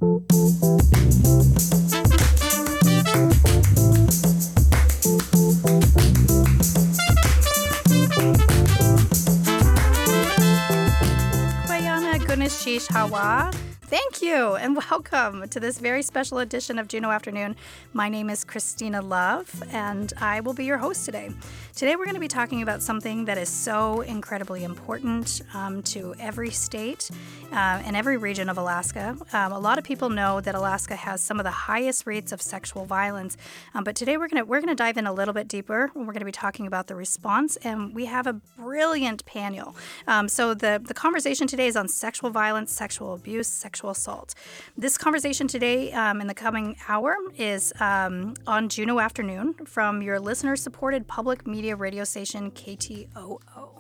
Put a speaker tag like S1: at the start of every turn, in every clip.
S1: Kwayana Gunishish Hawa. Thank you, and welcome to this very special edition of Juneau Afternoon. My name is Christina Love, and I will be your host today. Today we're going to be talking about something that is so incredibly important to every state and every region of Alaska. A lot of people know that Alaska has some of the highest rates of sexual violence, but today we're going to dive in a little bit deeper. We're going to be talking about the response, and we have a brilliant panel. So the conversation today is on sexual violence, sexual abuse, sexual assault. This conversation today in the coming hour is on Juneau Afternoon from your listener-supported public media radio station, KTOO.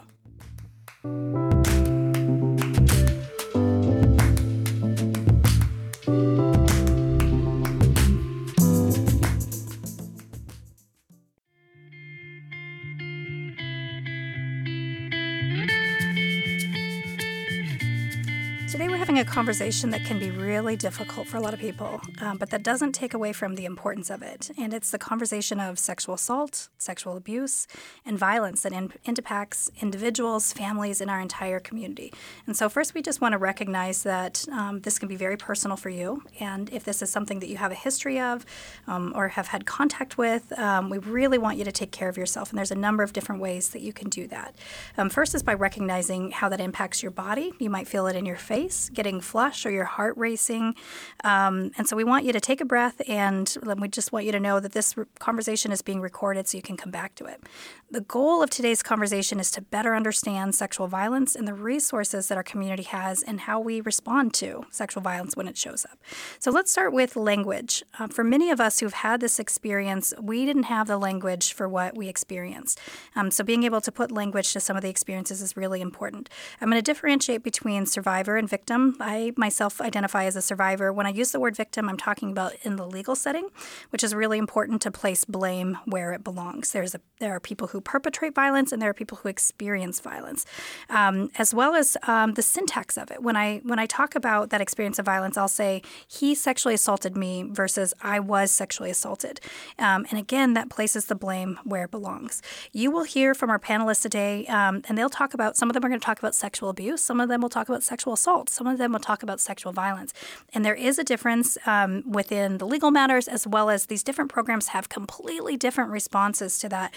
S1: Today we're having a conversation that can be really difficult for a lot of people, but that doesn't take away from the importance of it. And it's the conversation of sexual assault, sexual abuse, and violence that impacts individuals, families, and our entire community. And so first we just want to recognize that this can be very personal for you. And if this is something that you have a history of or have had contact with, we really want you to take care of yourself. And there's a number of different ways that you can do that. First is by recognizing how that impacts your body. You might feel it in your face, getting flush or your heart racing. And so we want you to take a breath, and we just want you to know that this conversation is being recorded so you can come back to it. The goal of today's conversation is to better understand sexual violence and the resources that our community has and how we respond to sexual violence when it shows up. So let's start with language. For many of us who've had this experience, we didn't have the language for what we experienced. So being able to put language to some of the experiences is really important. I'm going to differentiate between survivor and victim. I myself identify as a survivor. When I use the word victim, I'm talking about in the legal setting, which is really important to place blame where it belongs. There are people who perpetrate violence, and there are people who experience violence, as well as the syntax of it. When I talk about that experience of violence, I'll say he sexually assaulted me versus I was sexually assaulted. And again, that places the blame where it belongs. You will hear from our panelists today, and they'll talk about, some of them are going to talk about sexual abuse, some of them will talk about sexual assault, some of them will talk about sexual violence. And there is a difference within the legal matters, as well as these different programs have completely different responses to that.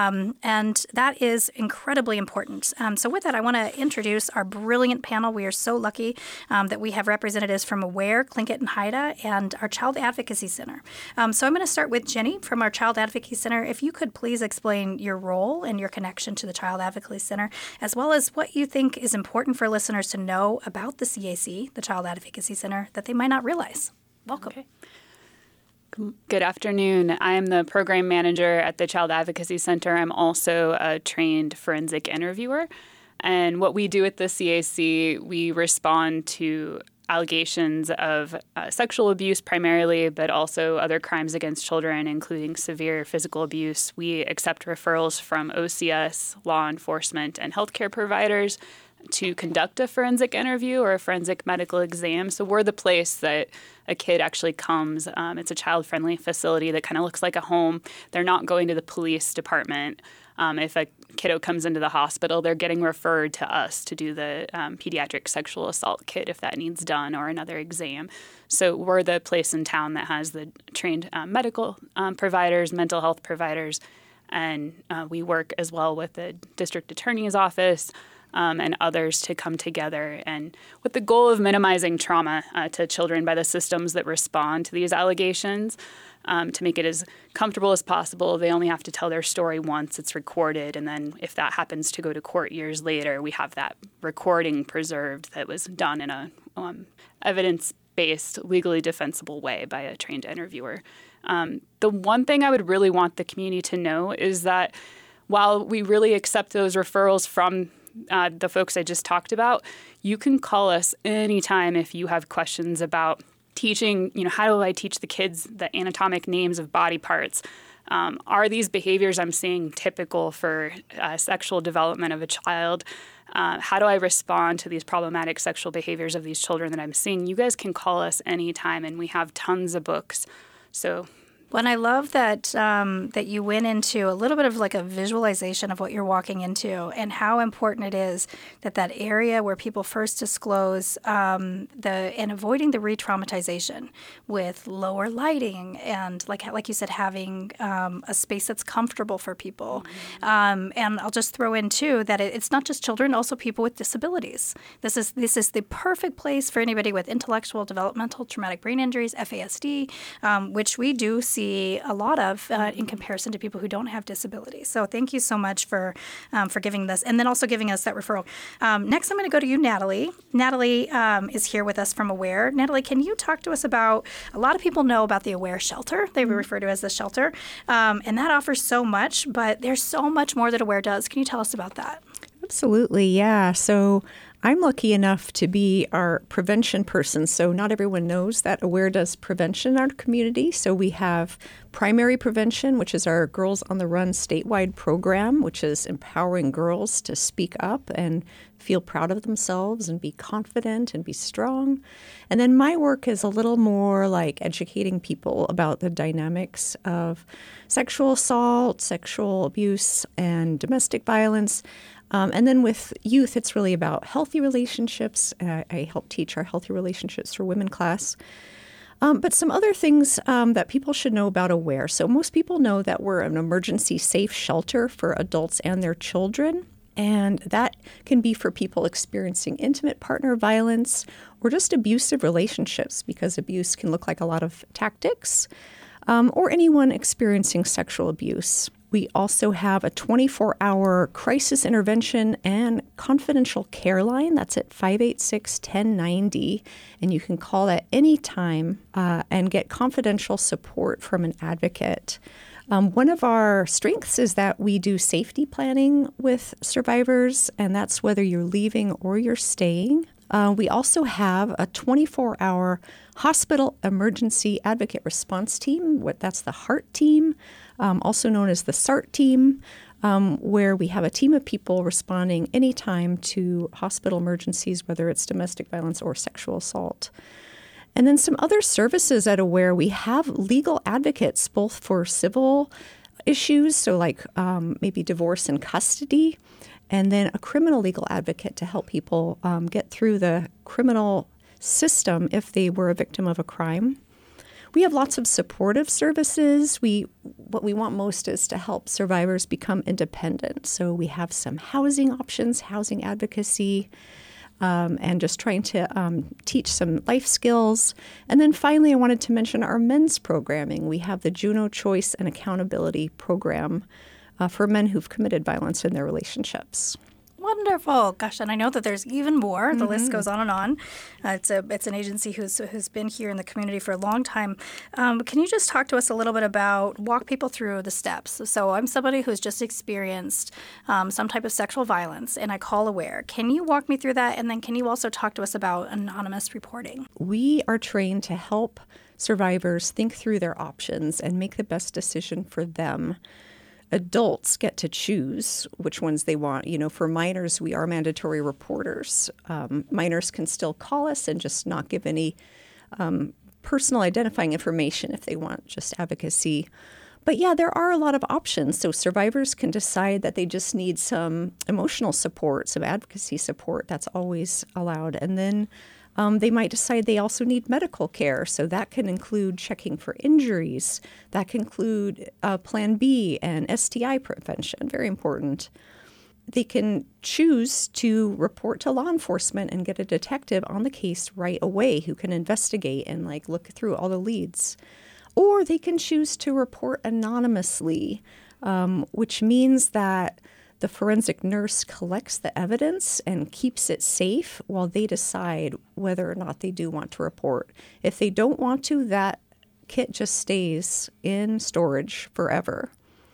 S1: And that is incredibly important. So with that, I want to introduce our brilliant panel. We are so lucky that we have representatives from AWARE, Tlingit and Haida, and our Child Advocacy Center. So I'm going to start with Jenny from our Child Advocacy Center. If you could please explain your role and your connection to the Child Advocacy Center, as well as what you think is important for listeners to know about the CAC, the Child Advocacy Center, that they might not realize. Welcome.
S2: Okay. Good afternoon. I am the program manager at the Child Advocacy Center. I'm also a trained forensic interviewer. And what we do at the CAC, we respond to allegations of sexual abuse primarily, but also other crimes against children, including severe physical abuse. We accept referrals from OCS, law enforcement, and healthcare providers to conduct a forensic interview or a forensic medical exam. So we're the place that a kid actually comes. It's a child-friendly facility that kind of looks like a home. They're not going to the police department. If a kiddo comes into the hospital, they're getting referred to us to do the pediatric sexual assault kit if that needs done, or another exam. So we're the place in town that has the trained medical providers, mental health providers, and we work as well with the district attorney's office and others to come together, and with the goal of minimizing trauma to children by the systems that respond to these allegations, to make it as comfortable as possible. They only have to tell their story once. It's recorded, and then if that happens to go to court years later, we have that recording preserved that was done in a evidence-based, legally defensible way by a trained interviewer. The one thing I would really want the community to know is that while we really accept those referrals from the folks I just talked about, you can call us anytime if you have questions about teaching, how do I teach the kids the anatomic names of body parts? Are these behaviors I'm seeing typical for sexual development of a child? How do I respond to these problematic sexual behaviors of these children that I'm seeing? You guys can call us anytime, and we have tons of books. So
S1: Well, and I love that that you went into a little bit of like a visualization of what you're walking into and how important it is that that area where people first disclose and avoiding the re-traumatization with lower lighting and like you said, having a space that's comfortable for people. And I'll just throw in too that it's not just children, also people with disabilities. This is the perfect place for anybody with intellectual, developmental, traumatic brain injuries, FASD, which we do see a lot of in comparison to people who don't have disabilities. So thank you so much for giving this and then also giving us that referral. Next, I'm going to go to you, Natalie. Natalie is here with us from AWARE. Natalie, can you talk to us about, a lot of people know about the AWARE shelter. They refer to it as the shelter. And that offers so much, but there's so much more that AWARE does. Can you tell us about that?
S3: Absolutely, yeah. So I'm lucky enough to be our prevention person. So not everyone knows that AWARE does prevention in our community. So we have primary prevention, which is our Girls on the Run statewide program, which is empowering girls to speak up and feel proud of themselves and be confident and be strong. And then my work is a little more like educating people about the dynamics of sexual assault, sexual abuse, and domestic violence. And then with youth, it's really about healthy relationships. I help teach our Healthy Relationships for Women class. But some other things that people should know about AWARE. So most people know that we're an emergency safe shelter for adults and their children. And that can be for people experiencing intimate partner violence or just abusive relationships, because abuse can look like a lot of tactics, or anyone experiencing sexual abuse. We also have a 24-hour crisis intervention and confidential care line. That's at 586-1090. And you can call at any time and get confidential support from an advocate. One of our strengths is that we do safety planning with survivors, and that's whether you're leaving or you're staying. We also have a 24-hour hospital emergency advocate response team. That's the HEART team, also known as the SART team, where we have a team of people responding anytime to hospital emergencies, whether it's domestic violence or sexual assault. And then some other services at AWARE, we have legal advocates both for civil issues, so like maybe divorce and custody, and then a criminal legal advocate to help people get through the criminal system if they were a victim of a crime. We have lots of supportive services. What we want most is to help survivors become independent. So we have some housing options, housing advocacy, and just trying to teach some life skills. And then finally, I wanted to mention our men's programming. We have the Juno Choice and Accountability Program for men who've committed violence in their relationships.
S1: Wonderful. Gosh, and I know that there's even more. The list goes on and on. It's an agency who's been here in the community for a long time. Can you just talk to us a little bit about, walk people through the steps? So I'm somebody who's just experienced some type of sexual violence, and I call AWARE. Can you walk me through that? And then can you also talk to us about anonymous reporting?
S3: We are trained to help survivors think through their options and make the best decision for them. Adults get to choose which ones they want. You know, for minors, we are mandatory reporters. Minors can still call us and just not give any personal identifying information if they want just advocacy. But yeah, there are a lot of options. So survivors can decide that they just need some emotional support, some advocacy support. That's always allowed. And then they might decide they also need medical care. So that can include checking for injuries. That can include Plan B and STI prevention, very important. They can choose to report to law enforcement and get a detective on the case right away who can investigate and look through all the leads. Or they can choose to report anonymously, which means that the forensic nurse collects the evidence and keeps it safe while they decide whether or not they do want to report. If they don't want to, that kit just stays in storage forever.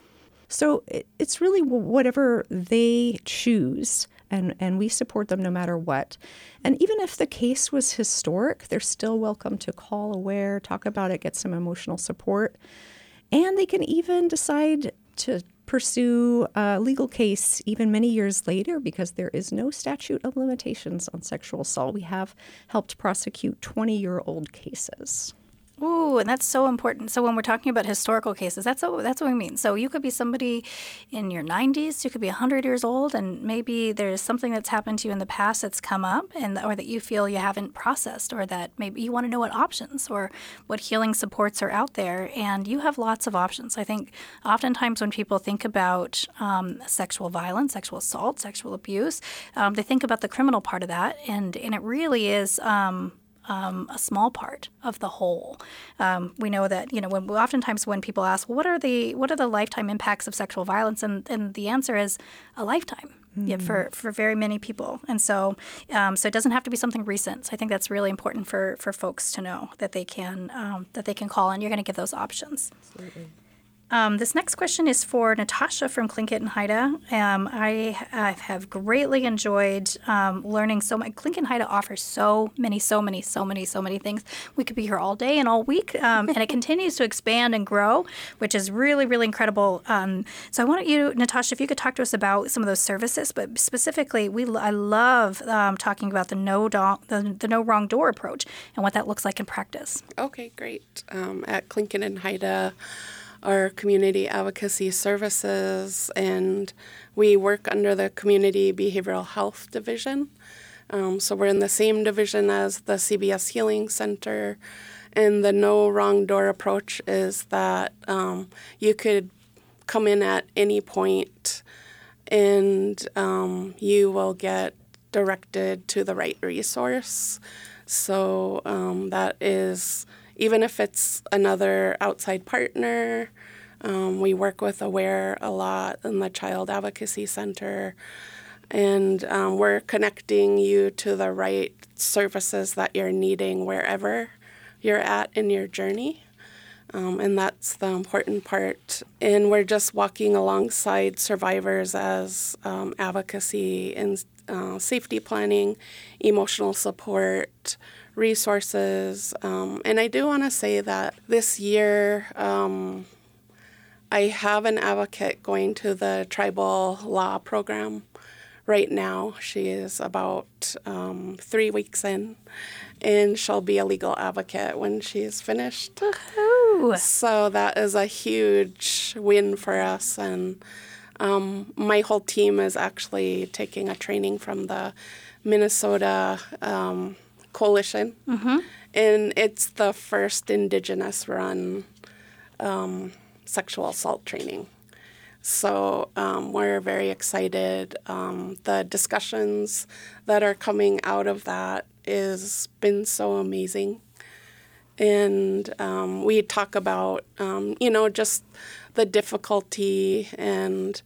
S3: So it's really whatever they choose, and we support them no matter what. And even if the case was historic, they're still welcome to call AWARE, talk about it, get some emotional support. And they can even decide to pursue a legal case even many years later because there is no statute of limitations on sexual assault. We have helped prosecute 20-year-old cases.
S1: Ooh, and that's so important. So when we're talking about historical cases, that's what we mean. So you could be somebody in your 90s, you could be 100 years old, and maybe there's something that's happened to you in the past that's come up, or that you feel you haven't processed, or that maybe you want to know what options or what healing supports are out there, and you have lots of options. I think oftentimes when people think about sexual violence, sexual assault, sexual abuse, they think about the criminal part of that, and it really is a small part of the whole. We know that oftentimes when people ask, well, what are the lifetime impacts of sexual violence, and the answer is a lifetime. Yeah, for very many people, and so it doesn't have to be something recent. So I think that's really important for folks to know that they can call, and you're going to give those options.
S4: Absolutely.
S1: This next question is for Natasha from Tlingit and Haida. I have greatly enjoyed learning so much. Tlingit and Haida offers so many things. We could be here all day and all week, and it continues to expand and grow, which is really, really incredible. So I want you, Natasha, if you could talk to us about some of those services, but specifically, I love talking about the no wrong door approach and what that looks like in practice.
S4: Okay, great. At Tlingit and Haida, our community advocacy services, and we work under the Community Behavioral Health Division. So we're in the same division as the CBS Healing Center, and the no wrong door approach is that you could come in at any point and you will get directed to the right resource. So that is, even if it's another outside partner, we work with AWARE a lot in the Child Advocacy Center, and we're connecting you to the right services that you're needing wherever you're at in your journey. And that's the important part. And we're just walking alongside survivors as advocacy and safety planning, emotional support, resources. And I do want to say that this year I have an advocate going to the tribal law program right now. She is about 3 weeks in, and she'll be a legal advocate when she's finished.
S1: Woo-hoo.
S4: So that is a huge win for us. And my whole team is actually taking a training from the Minnesota Coalition, and it's the first Indigenous-run sexual assault training. So we're very excited. The discussions that are coming out of that has been so amazing. And we talk about, just the difficulty and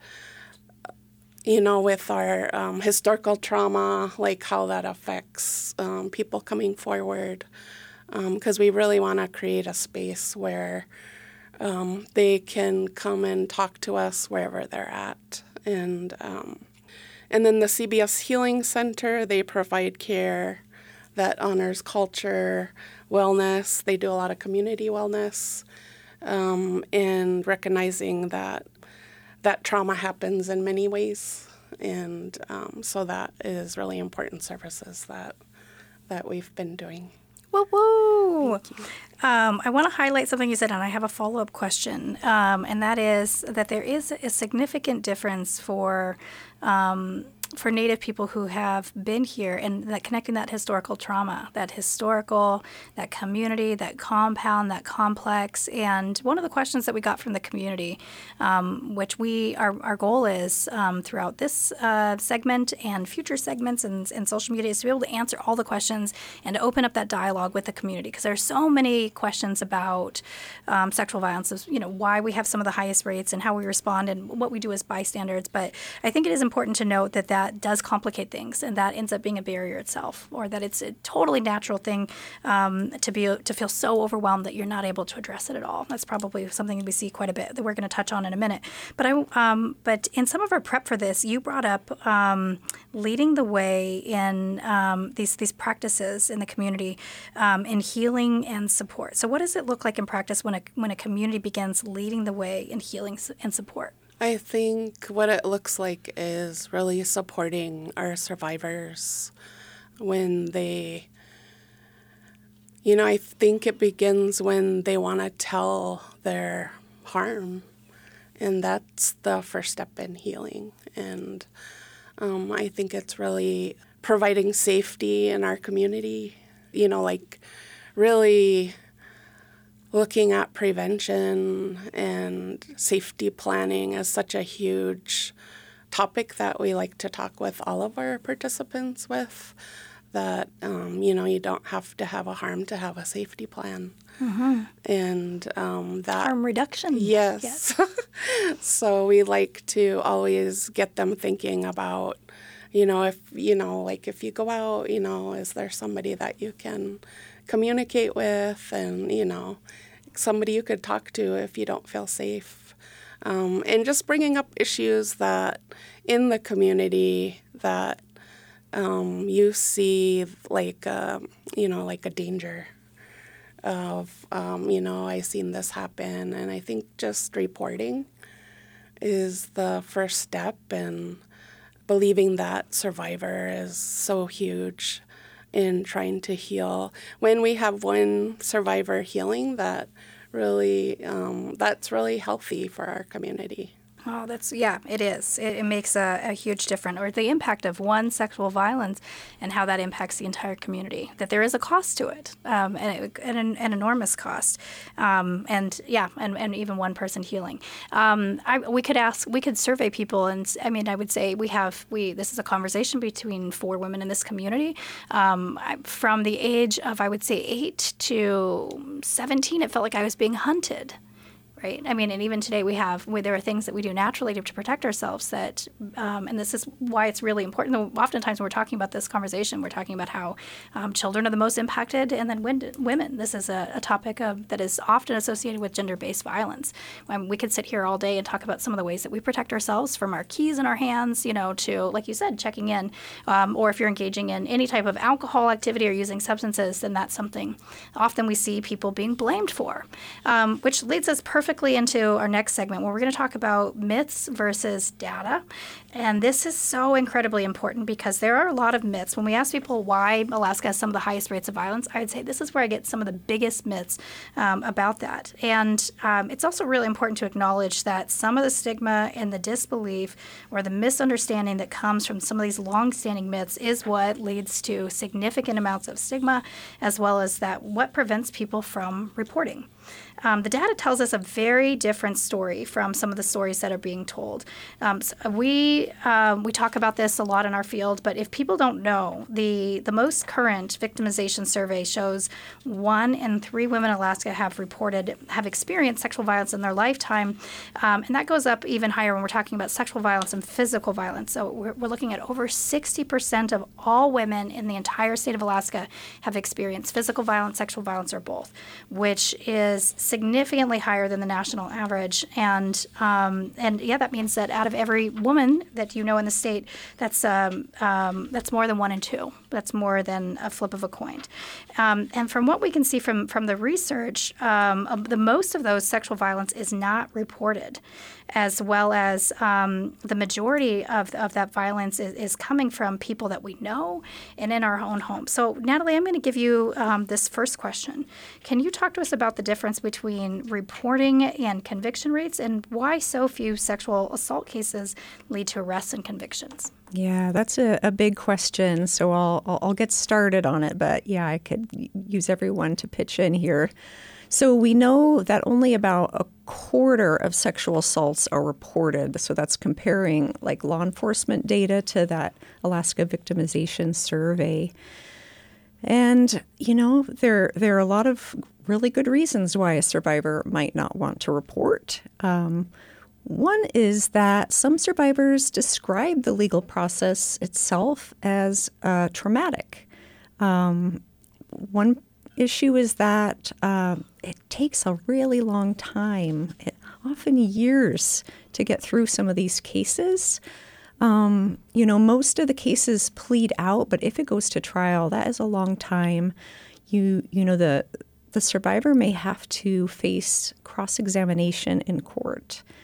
S4: with our historical trauma, like how that affects people coming forward, because we really want to create a space where they can come and talk to us wherever they're at. And then the CBS Healing Center, they provide care that honors culture, wellness. They do a lot of community wellness, and recognizing that trauma happens in many ways, and so that is really important services that we've been doing.
S1: Woo-woo! I want to highlight something you said, and I have a follow-up question, and that is that there is a significant difference for Native people who have been here, and that connecting that historical trauma, that community, that compound, that complex. And one of the questions that we got from the community, which our goal is throughout this segment and future segments and social media, is to be able to answer all the questions and to open up that dialogue with the community, because there are so many questions about sexual violence, why we have some of the highest rates and how we respond and what we do as bystanders. But I think it is important to note that does complicate things, and that ends up being a barrier itself, or that it's a totally natural thing to feel so overwhelmed that you're not able to address it at all. That's probably something we see quite a bit that we're going to touch on in a minute. But but in some of our prep for this, you brought up leading the way in these practices in the community in healing and support. So what does it look like in practice when a community begins leading the way in healing and support?
S4: I think what it looks like is really supporting our survivors when they, I think it begins when they want to tell their harm, and that's the first step in healing. And I think it's really providing safety in our community, really looking at prevention and safety planning as such a huge topic that we like to talk with all of our participants with, that, you don't have to have a harm to have a safety plan.
S1: Mm-hmm.
S4: And that
S1: harm reduction.
S4: Yes. So we like to always get them thinking about, if you go out, is there somebody that you can communicate with, and, somebody you could talk to if you don't feel safe. And just bringing up issues that in the community that you see like a danger of, I seen this happen. And I think just reporting is the first step, and believing that survivor is so huge in trying to heal. When we have one survivor healing, that really, that's really healthy for our community.
S1: Oh, it is. It makes a huge difference, or the impact of one sexual violence and how that impacts the entire community, that there is a cost to it, and an enormous cost. And even one person healing. We could survey people, and I would say this is a conversation between 4 women in this community. From the age of, I would say, 8 to 17, it felt like I was being hunted. Right. And even today there are things that we do naturally to protect ourselves that, and this is why it's really important. Oftentimes when we're talking about this conversation, we're talking about how children are the most impacted, and then women. This is a topic that is often associated with gender-based violence. We could sit here all day and talk about some of the ways that we protect ourselves, from our keys in our hands, to, like you said, checking in, or if you're engaging in any type of alcohol activity or using substances, then that's something often we see people being blamed for, which leads us perfectly into our next segment, where we're going to talk about myths versus data. And this is so incredibly important because there are a lot of myths. When we ask people why Alaska has some of the highest rates of violence, I would say this is where I get some of the biggest myths about that. And it's also really important to acknowledge that some of the stigma and the disbelief or the misunderstanding that comes from some of these longstanding myths is what leads to significant amounts of stigma, as well as what prevents people from reporting. The data tells us a very different story from some of the stories that are being told. We talk about this a lot in our field, but if people don't know, the most current victimization survey shows 1 in 3 women in Alaska have experienced sexual violence in their lifetime, and that goes up even higher when we're talking about sexual violence and physical violence. So we're looking at over 60% of all women in the entire state of Alaska have experienced physical violence, sexual violence, or both, which is significantly higher than the national average. And that means that out of every woman that you know in the state, that's more than 1 in 2. That's more than a flip of a coin. And from what we can see from the research, the most of those sexual violence is not reported, as well as the majority of that violence is coming from people that we know and in our own home. So, Natalie, I'm going to give you this first question. Can you talk to us about the difference between reporting and conviction rates, and why so few sexual assault cases lead to arrests and convictions?
S3: Yeah, that's a big question. So I'll get started on it. But yeah, I could use everyone to pitch in here. So we know that only about a quarter of sexual assaults are reported. So that's comparing like law enforcement data to that Alaska victimization survey. And, there are a lot of really good reasons why a survivor might not want to report. One is that some survivors describe the legal process itself as traumatic. One issue is that it takes a really long time, often years, to get through some of these cases. Most of the cases plead out, but if it goes to trial, that is a long time. The survivor may have to face cross-examination in court.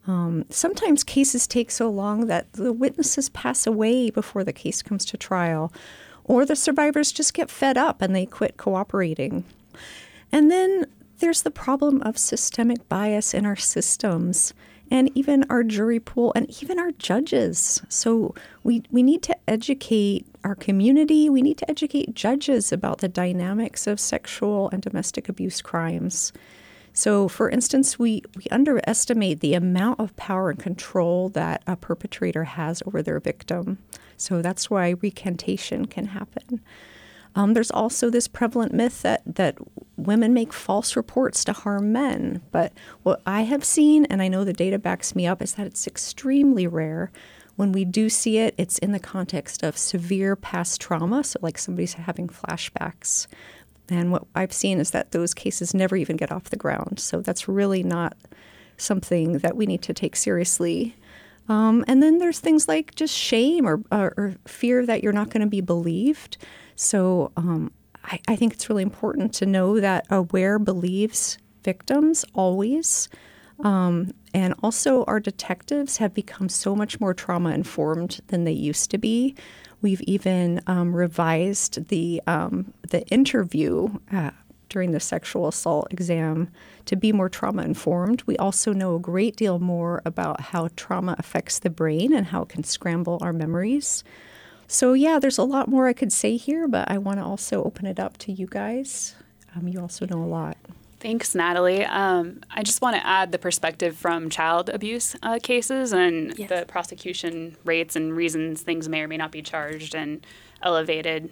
S3: Sometimes cases take so long that the witnesses pass away before the case comes to trial, or the survivors just get fed up and they quit cooperating. And then there's the problem of systemic bias in our systems and even our jury pool and even our judges. So we need to educate our community. We need to educate judges about the dynamics of sexual and domestic abuse crimes. So, for instance, we underestimate the amount of power and control that a perpetrator has over their victim. So that's why recantation can happen. There's also this prevalent myth that women make false reports to harm men. But what I have seen, and I know the data backs me up, is that it's extremely rare. When we do see it, it's in the context of severe past trauma, so like somebody's having flashbacks. And what I've seen is that those cases never even get off the ground. So that's really not something that we need to take seriously. And then there's things like just shame or fear that you're not going to be believed. So I think it's really important to know that AWARE believes victims always. And also our detectives have become so much more trauma-informed than they used to be. We've even revised the interview during the sexual assault exam to be more trauma-informed. We also know a great deal more about how trauma affects the brain and how it can scramble our memories. So yeah, there's a lot more I could say here, but I want to also open it up to you guys. You also know a lot.
S2: Thanks, Natalie. I just want to add the perspective from child abuse cases and the prosecution rates and reasons things may or may not be charged and elevated.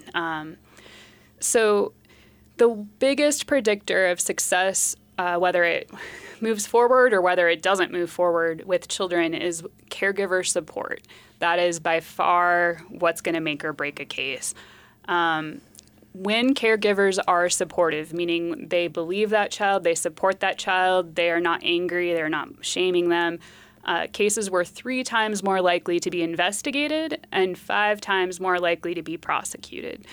S2: So the biggest predictor of success, whether it moves forward or whether it doesn't move forward with children, is caregiver support. That is by far what's going to make or break a case. When caregivers are supportive, meaning they believe that child, they support that child, they are not angry, they're not shaming them, cases were 3 times more likely to be investigated and 5 times more likely to be prosecuted.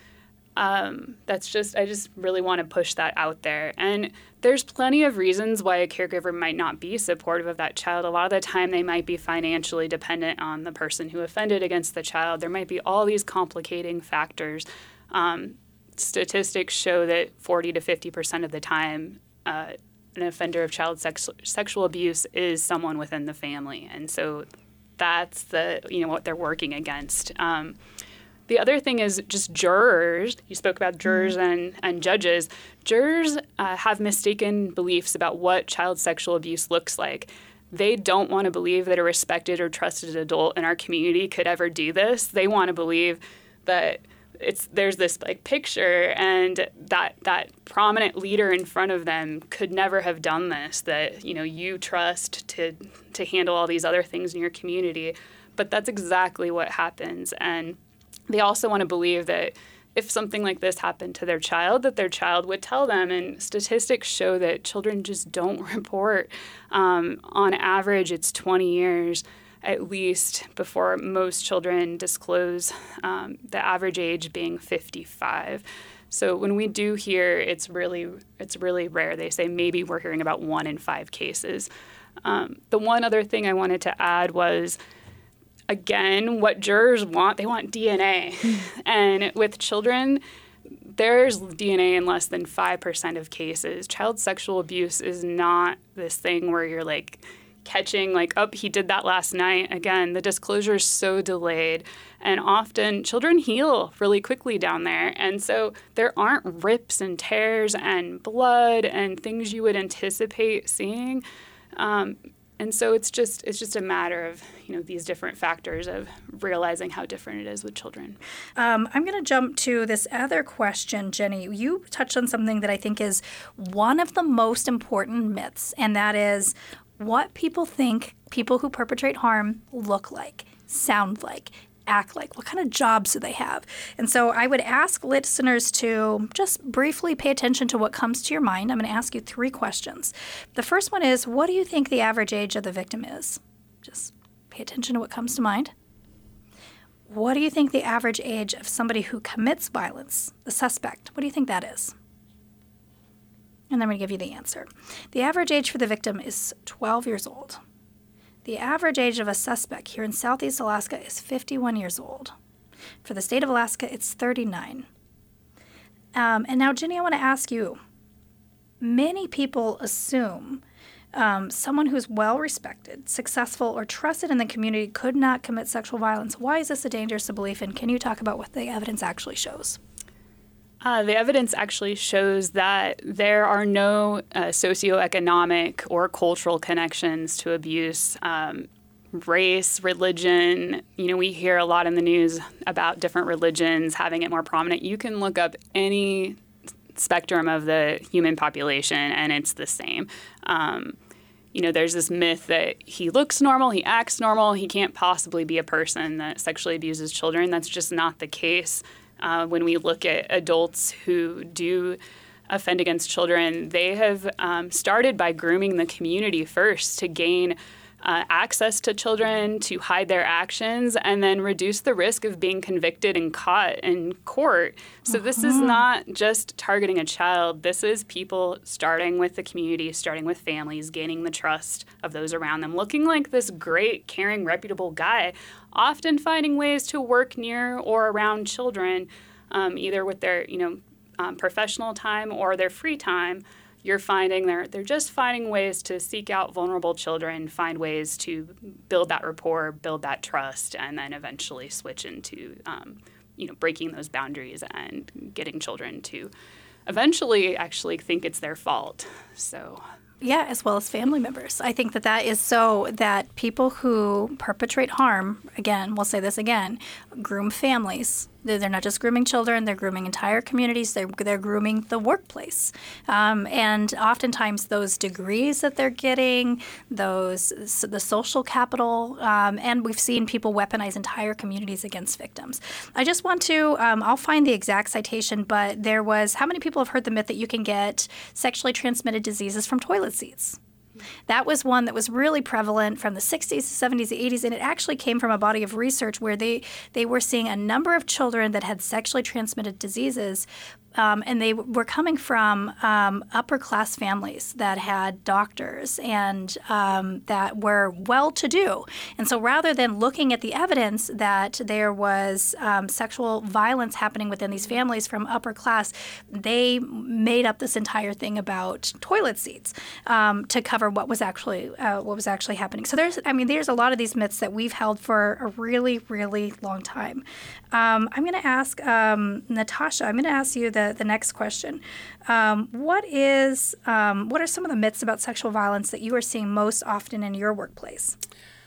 S2: I just really want to push that out there. And there's plenty of reasons why a caregiver might not be supportive of that child. A lot of the time they might be financially dependent on the person who offended against the child. There might be all these complicating factors. Statistics show that 40 to 50% of the time an offender of child sexual abuse is someone within the family. And so that's what they're working against. The other thing is just jurors. You spoke about jurors and judges. Jurors have mistaken beliefs about what child sexual abuse looks like. They don't want to believe that a respected or trusted adult in our community could ever do this. They want to believe that there's this picture and that prominent leader in front of them could never have done this, that you trust to handle all these other things in your community. But that's exactly what happens. And they also want to believe that if something like this happened to their child, that their child would tell them. And statistics show that children just don't report. On average, it's 20 years at least before most children disclose, the average age being 55. So when we do hear, it's really rare. They say maybe we're hearing about 1 in 5 cases. The one other thing I wanted to add was, again, what jurors want, they want DNA. And with children, there's DNA in less than 5% of cases. Child sexual abuse is not this thing where you're catching he did that last night. Again, the disclosure is so delayed. And often children heal really quickly down there. And so there aren't rips and tears and blood and things you would anticipate seeing. And so it's just a matter of these different factors of realizing how different it is with children.
S1: I'm going to jump to this other question, Jenny. You touched on something that I think is one of the most important myths, and that is what people think people who perpetrate harm look like, sound like, act like. What kind of jobs do they have? And so I would ask listeners to just briefly pay attention to what comes to your mind. I'm going to ask you 3 questions. The first one is, what do you think the average age of the victim is? Just pay attention to what comes to mind. What do you think the average age of somebody who commits violence, the suspect, what do you think that is? And then I'm going to give you the answer. The average age for the victim is 12 years old. The average age of a suspect here in Southeast Alaska is 51 years old. For the state of Alaska, it's 39. And now, Jenny, I want to ask you, many people assume someone who's well-respected, successful, or trusted in the community could not commit sexual violence. Why is this a dangerous belief, and can you talk about what the evidence actually shows?
S2: The evidence actually shows that there are no socioeconomic or cultural connections to abuse. Race, religion, we hear a lot in the news about different religions having it more prominent. You can look up any spectrum of the human population and it's the same. There's this myth that he looks normal, he acts normal, he can't possibly be a person that sexually abuses children. That's just not the case. When we look at adults who do offend against children, they have started by grooming the community first to gain access to children, to hide their actions, and then reduce the risk of being convicted and caught in court. So this is not just targeting a child. This is people starting with the community, starting with families, gaining the trust of those around them, looking like this great, caring, reputable guy, often finding ways to work near or around children, either with their professional time or their free time. You're finding they're just finding ways to seek out vulnerable children, find ways to build that rapport, build that trust, and then eventually switch into, breaking those boundaries and getting children to eventually actually think it's their fault. So.
S1: Yeah, as well as family members. I think that is so that people who perpetrate harm, again, we'll say this again, groom families. They're not just grooming children, they're grooming entire communities, they're grooming the workplace. And oftentimes those degrees that they're getting, the social capital, and we've seen people weaponize entire communities against victims. I just want to, I'll find the exact citation, but there was, how many people have heard the myth that you can get sexually transmitted diseases from toilet seats? That was one that was really prevalent from the 60s, 70s, 80s, and it actually came from a body of research where they were seeing a number of children that had sexually transmitted diseases, and they were coming from upper-class families that had doctors and that were well-to-do. And so rather than looking at the evidence that there was sexual violence happening within these families from upper class, they made up this entire thing about toilet seats to cover what was actually happening. So there's a lot of these myths that we've held for a really, really long time. I'm going to ask Natasha. I'm going to ask you the next question. What are some of the myths about sexual violence that you are seeing most often in your workplace?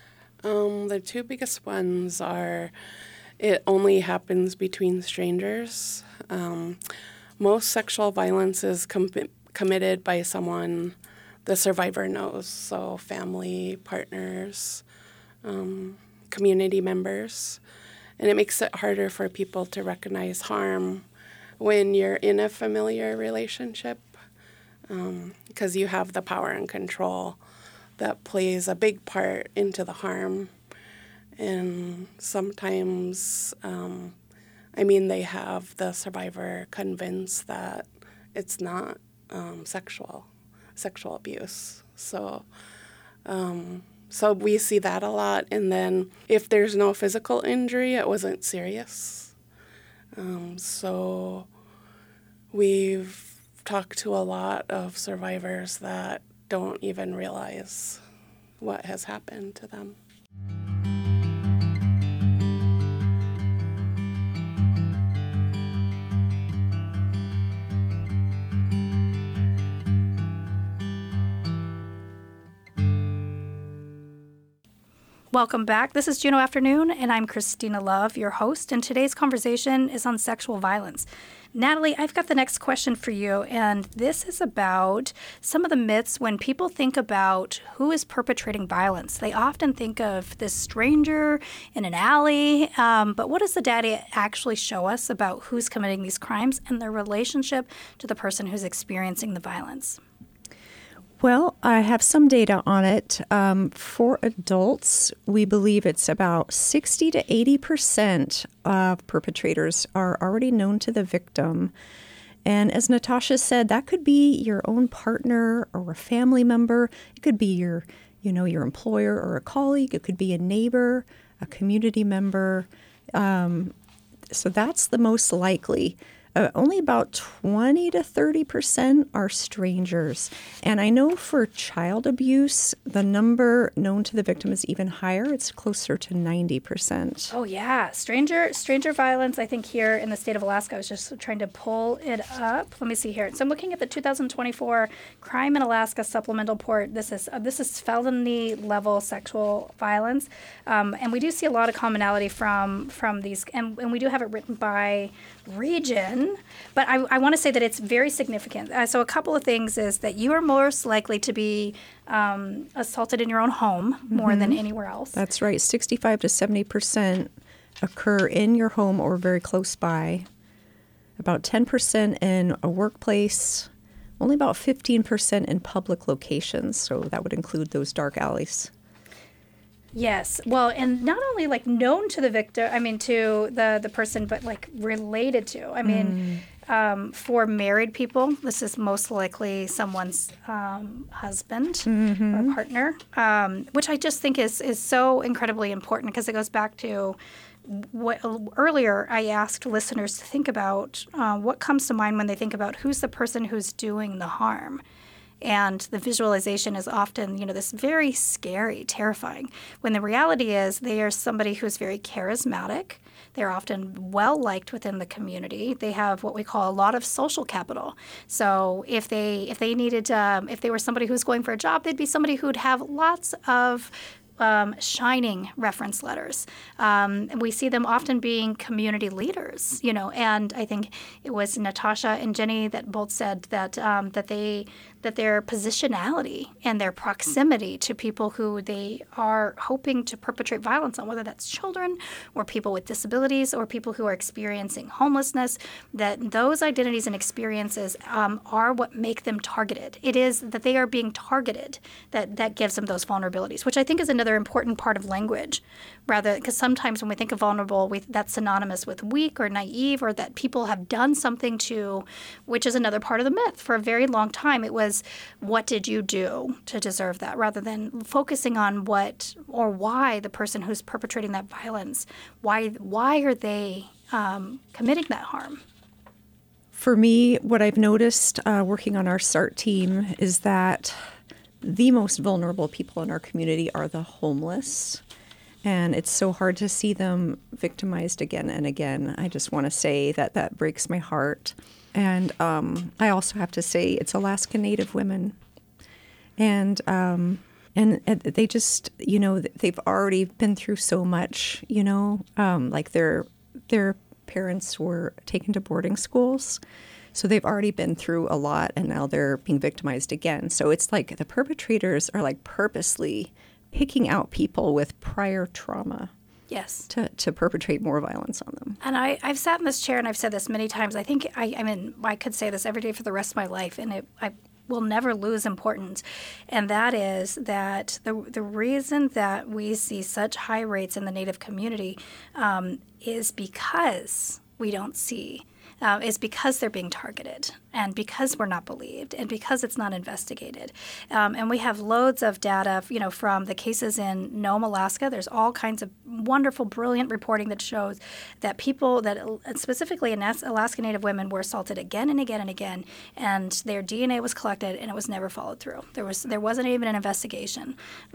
S4: The two biggest ones are it only happens between strangers. Most sexual violence is committed by someone the survivor knows, so family, partners, community members. And it makes it harder for people to recognize harm when you're in a familiar relationship because you have the power and control that plays a big part into the harm. And sometimes, they have the survivor convinced that it's not sexual abuse. So we see that a lot. And then if there's no physical injury, it wasn't serious. So we've talked to a lot of survivors that don't even realize what has happened to them.
S1: Welcome back. This is Juneau Afternoon, and I'm Christina Love, your host, and today's conversation is on sexual violence. Natalie, I've got the next question for you, and this is about some of the myths when people think about who is perpetrating violence. They often think of this stranger in an alley, but what does the data actually show us about who's committing these crimes and their relationship to the person who's experiencing the violence?
S3: Well, I have some data on it. For adults, we believe it's about 60 to 80% of perpetrators are already known to the victim. And as Natasha said, that could be your own partner or a family member. It could be your your employer or a colleague. It could be a neighbor, a community member. So that's the most likely. Only about 20 to 30% are strangers. And I know for child abuse, the number known to the victim is even higher. It's closer to 90%.
S1: Oh, yeah. Stranger violence, I think here in the state of Alaska, I was just trying to pull it up. Let me see here. So I'm looking at the 2024 Crime in Alaska Supplemental Report. This is felony level sexual violence. And we do see a lot of commonality from these, and we do have it written by region, but I want to say that it's very significant. So a couple of things is that you are most likely to be assaulted in your own home more than anywhere else.
S3: That's right. 65 to 70% occur in your home or very close by. About 10% in a workplace. Only about 15% in public locations. So that would include those dark alleys.
S1: Yes. Well, and not only like known to the victim, to the person, but like related to. For married people, this is most likely someone's husband or partner, which I just think is so incredibly important because it goes back to what earlier I asked listeners to think about what comes to mind when they think about who's the person who's doing the harm. And the visualization is often, this very scary, terrifying, when the reality is they are somebody who's very charismatic. They're often well-liked within the community. They have what we call a lot of social capital. So if they were somebody who's going for a job, they'd be somebody who'd have lots of shining reference letters. And we see them often being community leaders, and I think it was Natasha and Jenny that both said that that their positionality and their proximity to people who they are hoping to perpetrate violence on, whether that's children or people with disabilities or people who are experiencing homelessness, that those identities and experiences are what make them targeted. It is that they are being targeted that gives them those vulnerabilities, which I think is another important part of language, rather, because sometimes when we think of vulnerable, that's synonymous with weak or naive, or that people have done something to, which is another part of the myth. For a very long time, it was, what did you do to deserve that, rather than focusing on what or why the person who's perpetrating that violence, why are they committing that harm?
S3: For me, what I've noticed working on our SART team is that the most vulnerable people in our community are the homeless. And it's so hard to see them victimized again and again. I just want to say that breaks my heart. And I also have to say it's Alaska Native women. And they just, they've already been through so much, like their parents were taken to boarding schools. So they've already been through a lot, and now they're being victimized again. So it's like the perpetrators are like purposely picking out people with prior trauma.
S1: Yes.
S3: To perpetrate more violence on them.
S1: And I've sat in this chair and I've said this many times. I think I could say this every day for the rest of my life, and I will never lose importance. And that is that the reason that we see such high rates in the Native community is because we don't see. Is because they're being targeted, and because we're not believed, and because it's not investigated. And we have loads of data, from the cases in Nome, Alaska. There's all kinds of wonderful, brilliant reporting that shows that people, that specifically Alaska Native women, were assaulted again and again and again, and their DNA was collected, and it was never followed through. There wasn't even an investigation,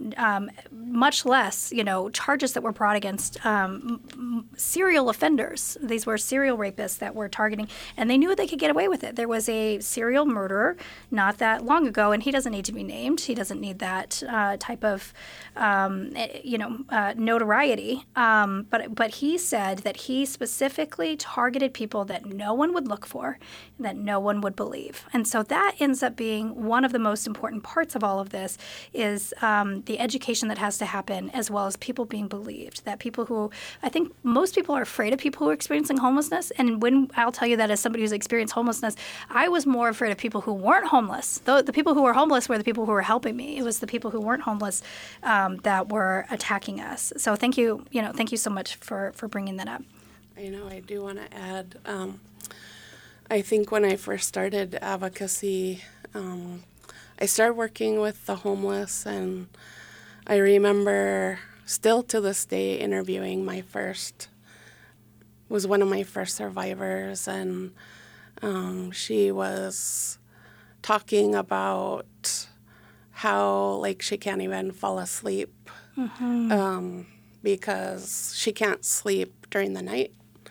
S1: much less, charges that were brought against serial offenders. These were serial rapists that were targeting, and they knew they could get away with it. There was a serial murderer not that long ago, and he doesn't need to be named. He doesn't need that type of, notoriety. But he said that he specifically targeted people that no one would look for, that no one would believe. And so that ends up being one of the most important parts of all of this is the education that has to happen, as well as people being believed. That people who, I think most people are afraid of people who are experiencing homelessness. And when I'll tell you that as somebody who's experienced homelessness, I was more afraid of people who weren't homeless. The people who were homeless were the people who were helping me. It was the people who weren't homeless that were attacking us. So thank you so much for bringing that up.
S4: I do want to add, I think when I first started advocacy, I started working with the homeless, and I remember still to this day interviewing was one of my first survivors, and she was talking about how like she can't even fall asleep because she can't sleep during the night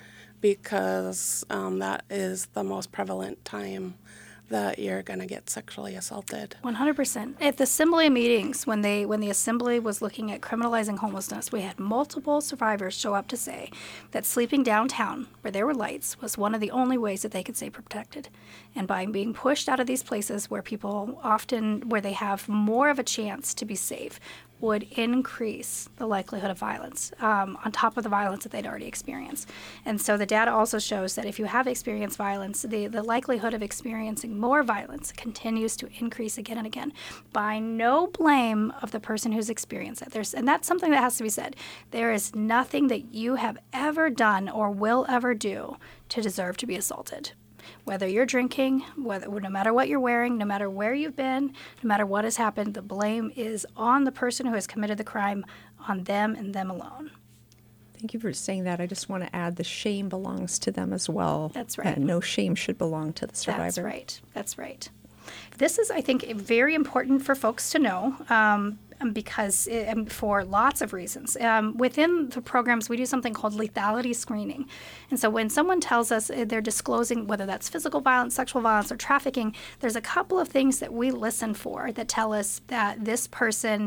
S4: because that is the most prevalent time that you're going to get sexually assaulted.
S1: 100%. At the Assembly meetings, when the Assembly was looking at criminalizing homelessness, we had multiple survivors show up to say that sleeping downtown, where there were lights, was one of the only ways that they could stay protected. And by being pushed out of these places where where they have more of a chance to be safe, would increase the likelihood of violence on top of the violence that they'd already experienced. And so the data also shows that if you have experienced violence, the likelihood of experiencing more violence continues to increase again and again by no blame of the person who's experienced it. And that's something that has to be said. There is nothing that you have ever done or will ever do to deserve to be assaulted. Whether you're drinking, no matter what you're wearing, no matter where you've been, no matter what has happened, the blame is on the person who has committed the crime, on them and them alone.
S3: Thank you for saying that. I just want to add the shame belongs to them as well.
S1: That's right.
S3: And no shame should belong to the survivor.
S1: That's right. That's right. This is, I think, very important for folks to know because for lots of reasons. Within the programs, we do something called lethality screening. And so when someone tells us they're disclosing, whether that's physical violence, sexual violence, or trafficking, there's a couple of things that we listen for that tell us that this person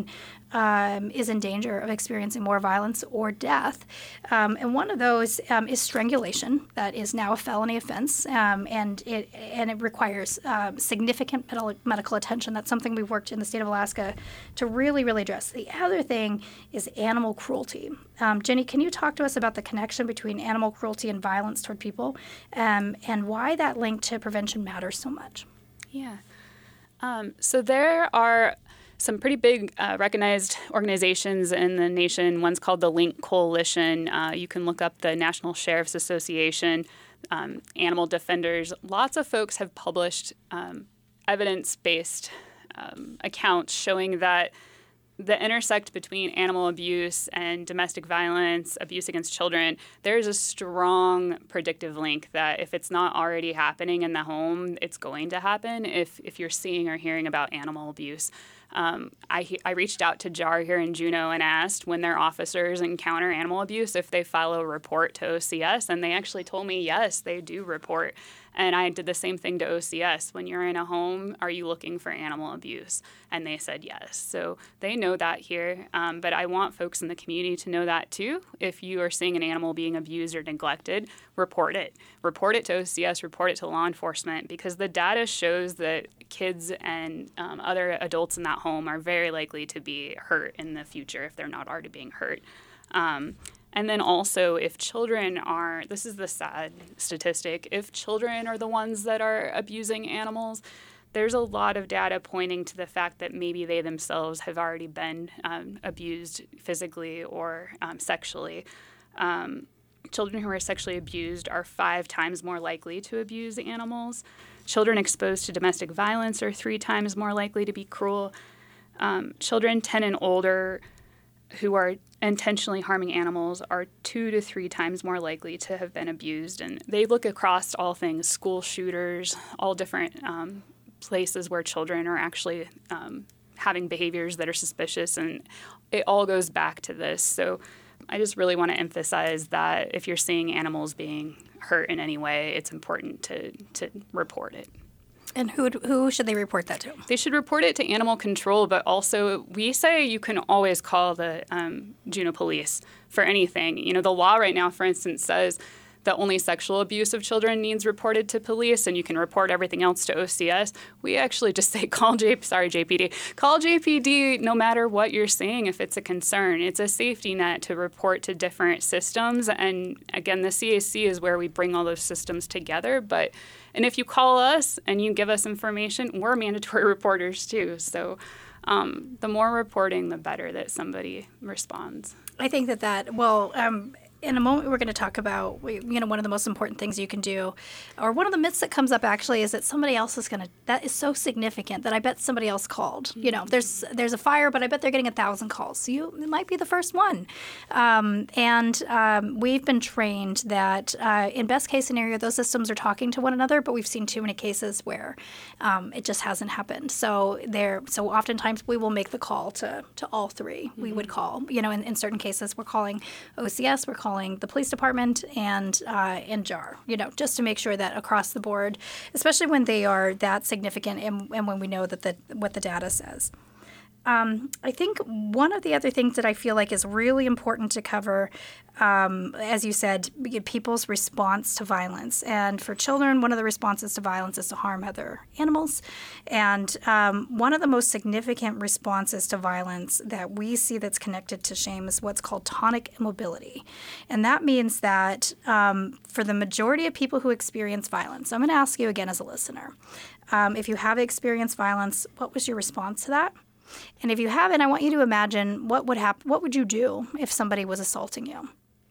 S1: is in danger of experiencing more violence or death. And one of those is strangulation. That is now a felony offense, and it requires significant medical attention. That's something we've worked in the state of Alaska to really address. The other thing is animal cruelty. Jenny, can you talk to us about the connection between animal cruelty and violence toward people, and why that link to prevention matters so much?
S2: Yeah. So there are some pretty big recognized organizations in the nation. One's called the Link Coalition. You can look up the National Sheriff's Association, Animal Defenders. Lots of folks have published evidence-based accounts showing that the intersect between animal abuse and domestic violence, abuse against children, there's a strong predictive link that if it's not already happening in the home, it's going to happen if you're seeing or hearing about animal abuse. I reached out to JAR here in Juneau and asked when their officers encounter animal abuse if they file a report to OCS, and they actually told me, yes, they do report. And I did the same thing to OCS. When you're in a home, are you looking for animal abuse? And they said yes. So they know that here. But I want folks in the community to know that too. If you are seeing an animal being abused or neglected, report it. Report it to OCS, report it to law enforcement, because the data shows that kids and other adults in that home are very likely to be hurt in the future if they're not already being hurt. And then also, if children are, this is the sad statistic, if children are the ones that are abusing animals, there's a lot of data pointing to the fact that maybe they themselves have already been abused physically or sexually. Children who are sexually abused are 5 times more likely to abuse animals. Children exposed to domestic violence are 3 times more likely to be cruel. Children 10 and older who are intentionally harming animals are 2 to 3 times more likely to have been abused. And they look across all things, school shooters, all different places where children are actually having behaviors that are suspicious. And it all goes back to this. So I just really want to emphasize that if you're seeing animals being hurt in any way, it's important to report it.
S1: And who should they report that to?
S2: They should report it to animal control, but also we say you can always call the Juneau police for anything. You know, the law right now, for instance, says that only sexual abuse of children needs reported to police, and you can report everything else to OCS. We actually just say call JPD. Call JPD no matter what you're seeing if it's a concern. It's a safety net to report to different systems. And again, the CAC is where we bring all those systems together. And if you call us and you give us information, we're mandatory reporters too. So the more reporting, the better that somebody responds.
S1: I think In a moment, we're going to talk about, one of the most important things you can do, or one of the myths that comes up actually is that somebody else is that is so significant that I bet somebody else called. There's a fire, but I bet they're getting 1,000 calls. So you might be the first one. We've been trained that in best case scenario, those systems are talking to one another, but we've seen too many cases where it just hasn't happened. So oftentimes we will make the call to all three. We would call, in certain cases, we're calling OCS, we're calling the police department and JAR, just to make sure that across the board, especially when they are that significant and when we know that what the data says. I think one of the other things that I feel like is really important to cover, as you said, people's response to violence. And for children, one of the responses to violence is to harm other animals. And one of the most significant responses to violence that we see that's connected to shame is what's called tonic immobility. And that means that for the majority of people who experience violence, I'm going to ask you again as a listener, if you have experienced violence, what was your response to that? And if you haven't, I want you to imagine what would happen. What would you do if somebody was assaulting you?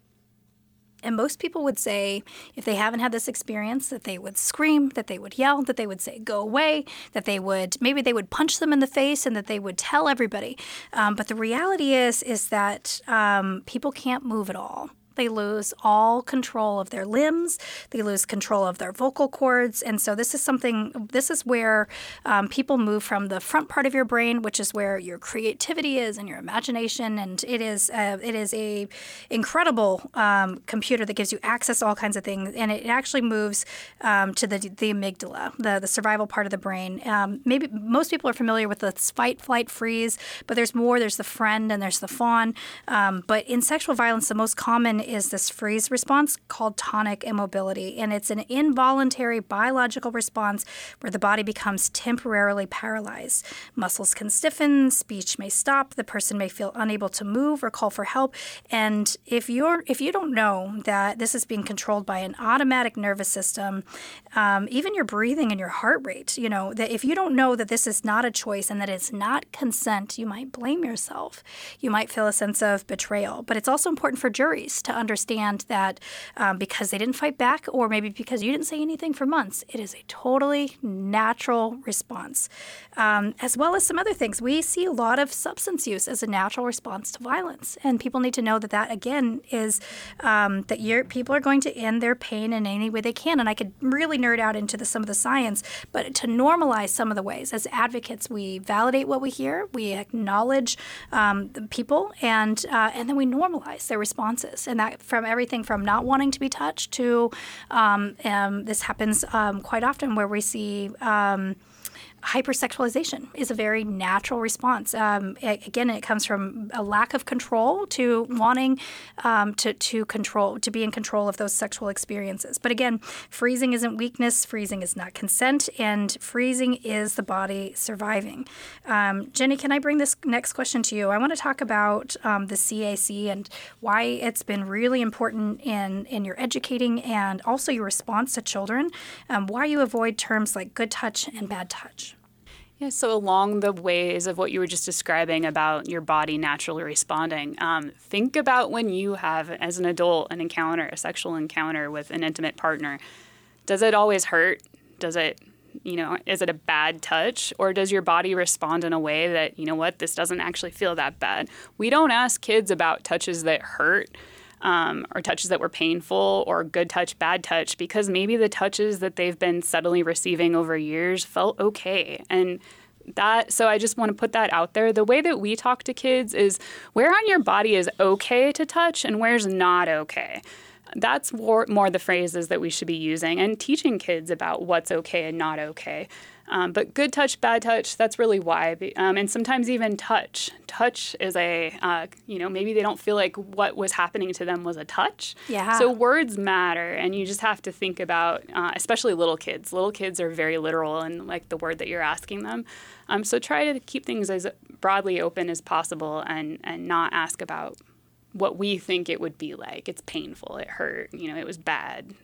S1: And most people would say, if they haven't had this experience, that they would scream, that they would yell, that they would say, go away, that maybe they would punch them in the face and that they would tell everybody. But the reality is that people can't move at all. They lose all control of their limbs. They lose control of their vocal cords. And so this is where people move from the front part of your brain, which is where your creativity is and your imagination. And it is a incredible computer that gives you access to all kinds of things. And it actually moves to the amygdala, the survival part of the brain. Maybe most people are familiar with the fight, flight, freeze, but there's more. There's the friend and there's the fawn. But in sexual violence, the most common is this freeze response called tonic immobility. And it's an involuntary biological response where the body becomes temporarily paralyzed. Muscles can stiffen, speech may stop, the person may feel unable to move or call for help. And if you don't know that this is being controlled by an automatic nervous system, even your breathing and your heart rate, that if you don't know that this is not a choice and that it's not consent, you might blame yourself. You might feel a sense of betrayal. But it's also important for juries to understand that because they didn't fight back or maybe because you didn't say anything for months, it is a totally natural response. As well as some other things. We see a lot of substance use as a natural response to violence. And people need to know that again, is that people are going to end their pain in any way they can. And I could really nerd out into some of the science, but to normalize some of the ways. As advocates, we validate what we hear, we acknowledge the people, and then we normalize their responses. And that from everything from not wanting to be touched to this happens quite often where we see hypersexualization is a very natural response. Again, it comes from a lack of control to wanting to be in control of those sexual experiences. But again, freezing isn't weakness, freezing is not consent, and freezing is the body surviving. Jenny, can I bring this next question to you? I want to talk about the CAC and why it's been really important in your educating and also your response to children, why you avoid terms like good touch and bad touch.
S2: Yeah, so along the ways of what you were just describing about your body naturally responding, think about when you have, as an adult, a sexual encounter with an intimate partner. Does it always hurt? Is it a bad touch? Or does your body respond in a way that, this doesn't actually feel that bad? We don't ask kids about touches that hurt. Or touches that were painful, or good touch, bad touch, because maybe the touches that they've been subtly receiving over years felt okay. And so I just want to put that out there. The way that we talk to kids is where on your body is okay to touch and where's not okay. That's more the phrases that we should be using and teaching kids about what's okay and not okay. But good touch, bad touch, that's really why. And sometimes even touch. Touch is maybe they don't feel like what was happening to them was a touch.
S1: Yeah.
S2: So words matter, and you just have to think about, especially little kids. Little kids are very literal in the word that you're asking them. So try to keep things as broadly open as possible and not ask about what we think it would be like. It's painful, it hurt, it was bad.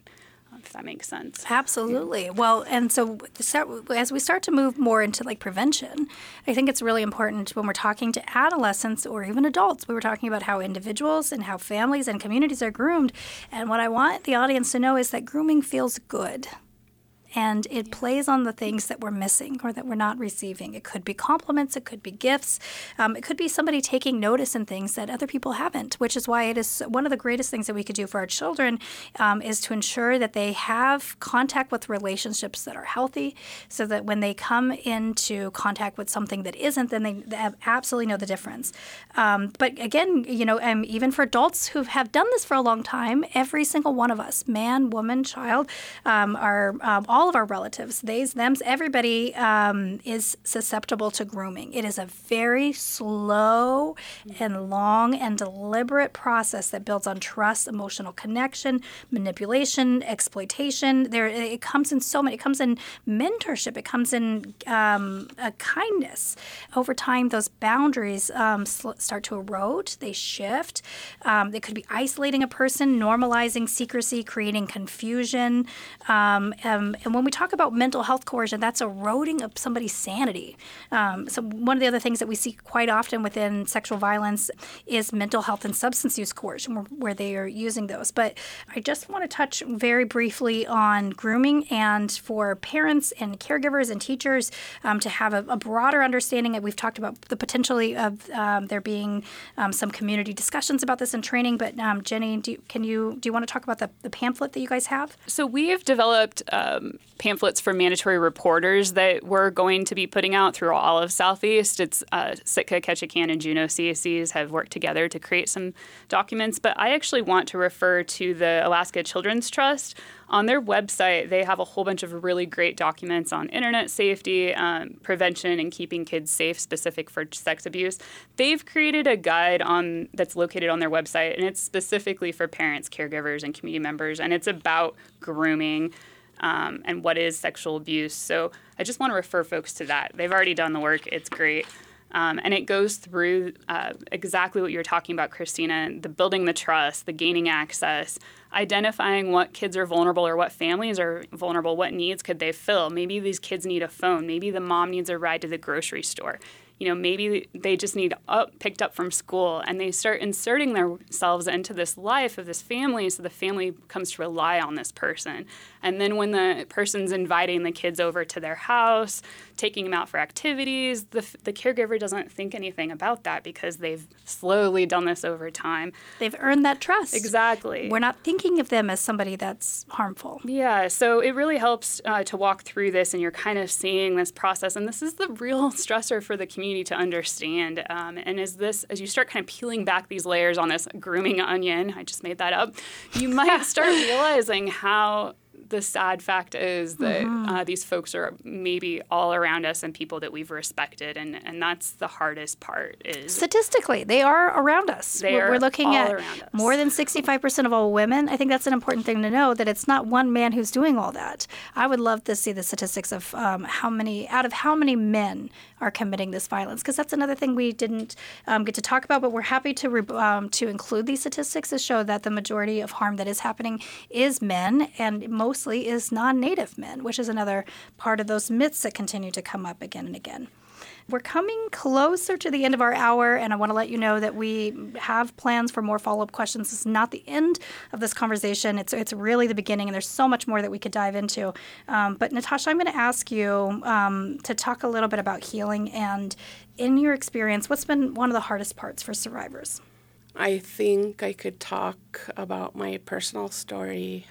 S2: if that makes sense.
S1: Absolutely. Well, and so as we start to move more into like prevention, I think it's really important when we're talking to adolescents or even adults. We were talking about how individuals and how families and communities are groomed. And what I want the audience to know is that grooming feels good. And it plays on the things that we're missing or that we're not receiving. It could be compliments. It could be gifts. It could be somebody taking notice in things that other people haven't, which is why it is one of the greatest things that we could do for our children is to ensure that they have contact with relationships that are healthy so that when they come into contact with something that isn't, then they absolutely know the difference. But again, even for adults who have done this for a long time, every single one of us, man, woman, child, are all of our relatives, theys, thems, everybody is susceptible to grooming. It is a very slow and long and deliberate process that builds on trust, emotional connection, manipulation, exploitation. It comes in so many. It comes in mentorship. It comes in a kindness. Over time, those boundaries start to erode. They shift. They could be isolating a person, normalizing secrecy, creating confusion. And when we talk about mental health coercion, that's eroding of somebody's sanity. So one of the other things that we see quite often within sexual violence is mental health and substance use coercion, where they are using those. But I just want to touch very briefly on grooming and for parents and caregivers and teachers to have a broader understanding. We've talked about the potentially of there being some community discussions about this in training. But Jenny, do you want to talk about the pamphlet that you guys have?
S2: So we have developed pamphlets for mandatory reporters that we're going to be putting out through all of Southeast. It's Sitka, Ketchikan, and Juneau CACs have worked together to create some documents. But I actually want to refer to the Alaska Children's Trust. On their website, they have a whole bunch of really great documents on internet safety, prevention, and keeping kids safe, specific for sex abuse. They've created a guide that's located on their website, and it's specifically for parents, caregivers, and community members, and it's about grooming and what is sexual abuse. So I just want to refer folks to that. They've already done the work. It's great. And it goes through exactly what you were talking about, Christina, the building the trust, the gaining access, identifying what kids are vulnerable or what families are vulnerable, what needs could they fill. Maybe these kids need a phone. Maybe the mom needs a ride to the grocery store. Maybe they just need picked up from school, and they start inserting themselves into this life of this family, so the family comes to rely on this person. And then when the person's inviting the kids over to their house, taking them out for activities, the caregiver doesn't think anything about that because they've slowly done this over time.
S1: They've earned that trust.
S2: Exactly.
S1: We're not thinking of them as somebody that's harmful.
S2: Yeah, so it really helps to walk through this, and you're kind of seeing this process. And this is the real stressor for the community to understand. And as you start kind of peeling back these layers on this grooming onion, I just made that up, you might start realizing how the sad fact is that these folks are maybe all around us and people that we've respected, and that's the hardest part. Is
S1: statistically, they are around us. We're looking at more than 65% of all women. I think that's an important thing to know, that it's not one man who's doing all that. I would love to see the statistics of how many men are committing this violence, because that's another thing we didn't get to talk about, but we're happy to include these statistics to show that the majority of harm that is happening is men, and mostly is non-Native men, which is another part of those myths that continue to come up again and again. We're coming closer to the end of our hour, and I want to let you know that we have plans for more follow-up questions. This is not the end of this conversation. It's really the beginning, and there's so much more that we could dive into. But Natasha, I'm going to ask you to talk a little bit about healing, and in your experience, what's been one of the hardest parts for survivors?
S4: I think I could talk about my personal story.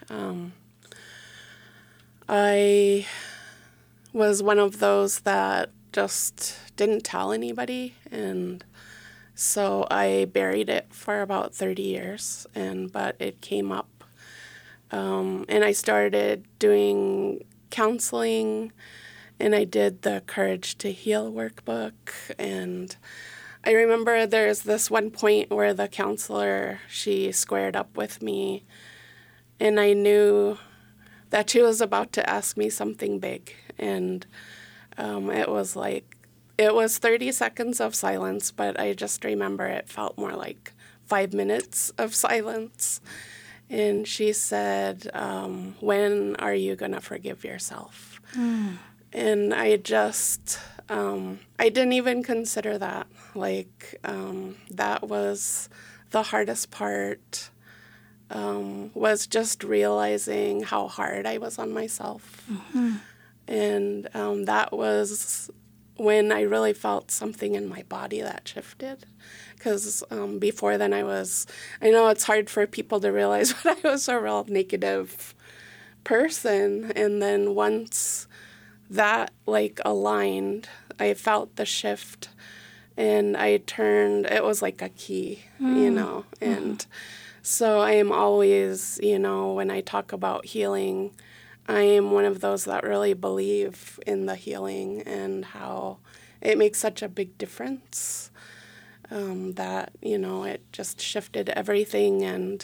S4: I was one of those that just didn't tell anybody, and so I buried it for about 30 years, but it came up. And I started doing counseling, and I did the Courage to Heal workbook, and I remember there's this one point where the counselor, she squared up with me, and I knew that she was about to ask me something big. And it was 30 seconds of silence, but I just remember it felt more like 5 minutes of silence. And she said, when are you going to forgive yourself? And I just, I didn't even consider that. Like, that was the hardest part, was just realizing how hard I was on myself. And that was when I really felt something in my body that shifted. Because before then I know it's hard for people to realize, but I was a real negative person. And then once that aligned, I felt the shift, and it was like a key, and so I am always, when I talk about healing, I am one of those that really believe in the healing and how it makes such a big difference, that, it just shifted everything. And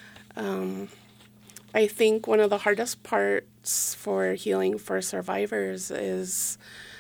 S4: I think one of the hardest parts for healing for survivors is,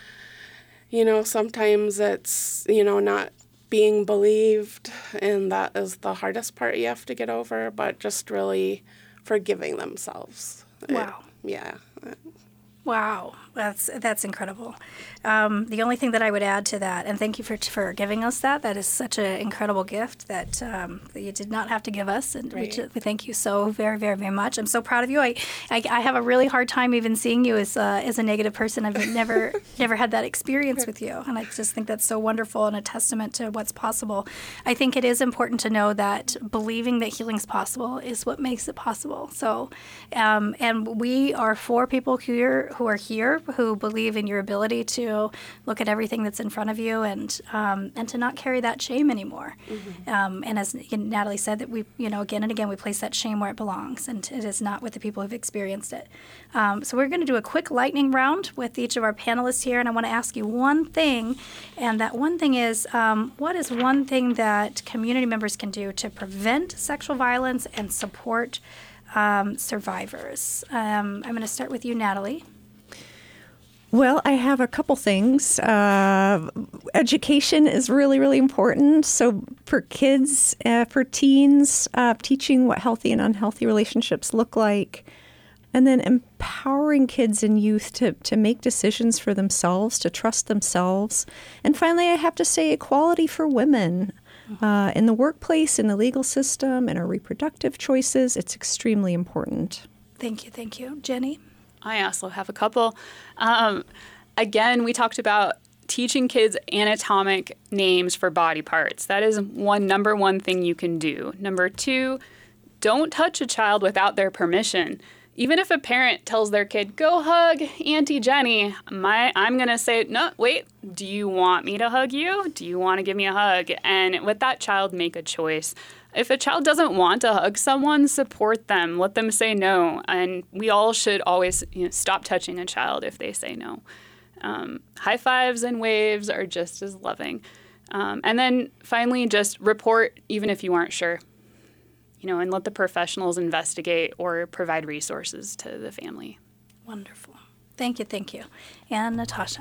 S4: sometimes it's, not being believed, and that is the hardest part you have to get over, but just really forgiving themselves.
S1: Wow.
S4: Yeah.
S1: Wow, that's incredible. The only thing that I would add to that, and thank you for giving us that. That is such an incredible gift that you did not have to give us, and
S4: Right.
S1: we thank you so very, very, very much. I'm so proud of you. I have a really hard time even seeing you as a negative person. I've never had that experience with you, and I just think that's so wonderful and a testament to what's possible. I think it is important to know that believing that healing's possible is what makes it possible. So, and we are for people who are here, who believe in your ability to look at everything that's in front of you and to not carry that shame anymore. And as Natalie said, that we, again and again, we place that shame where it belongs, and it is not with the people who've experienced it. So we're going to do a quick lightning round with each of our panelists here, and I want to ask you one thing, and that one thing is, what is one thing that community members can do to prevent sexual violence and support survivors? I'm going to start with you, Natalie.
S3: Well, I have a couple things. Education is really, really important. So for kids, for teens, teaching what healthy and unhealthy relationships look like, and then empowering kids and youth to make decisions for themselves, to trust themselves. And finally, I have to say equality for women. In the workplace, in the legal system, in our reproductive choices, it's extremely important.
S1: Thank you. Thank you. Jenny?
S2: I also have a couple. Again, we talked about teaching kids anatomic names for body parts. That is number one thing you can do. Number two, don't touch a child without their permission. Even if a parent tells their kid, go hug Auntie Jenny, I'm going to say, no, wait, do you want me to hug you? Do you want to give me a hug? And let that child make a choice. If a child doesn't want to hug someone, support them. Let them say no. And we all should always stop touching a child if they say no. High fives and waves are just as loving. And then finally, just report even if you aren't sure. And let the professionals investigate or provide resources to the family.
S1: Wonderful. Thank you. Thank you. And Natasha?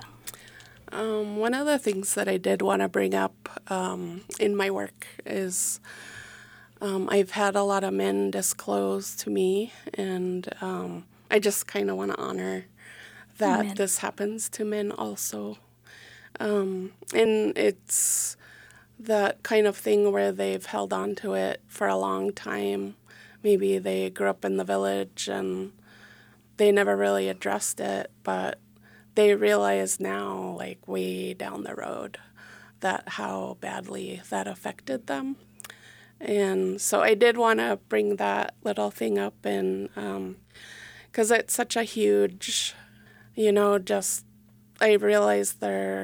S4: One of the things that I did want to bring up in my work is I've had a lot of men disclose to me, and I just kind of want to honor that
S1: Amen.
S4: This happens to men also. And it's that kind of thing where they've held on to it for a long time. Maybe they grew up in the village and they never really addressed it, but they realize now, like way down the road, that how badly that affected them. And so I did want to bring that little thing up, and because it's such a huge, just I realized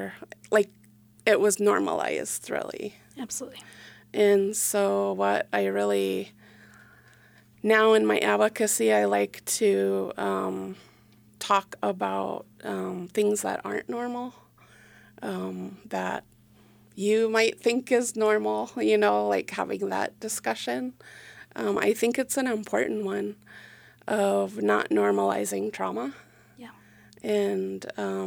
S4: it was normalized, really.
S1: Absolutely.
S4: And so what I really, now in my advocacy, I like to talk about things that aren't normal, that you might think is normal, like having that discussion. I think it's an important one of not normalizing trauma.
S1: Yeah.
S4: And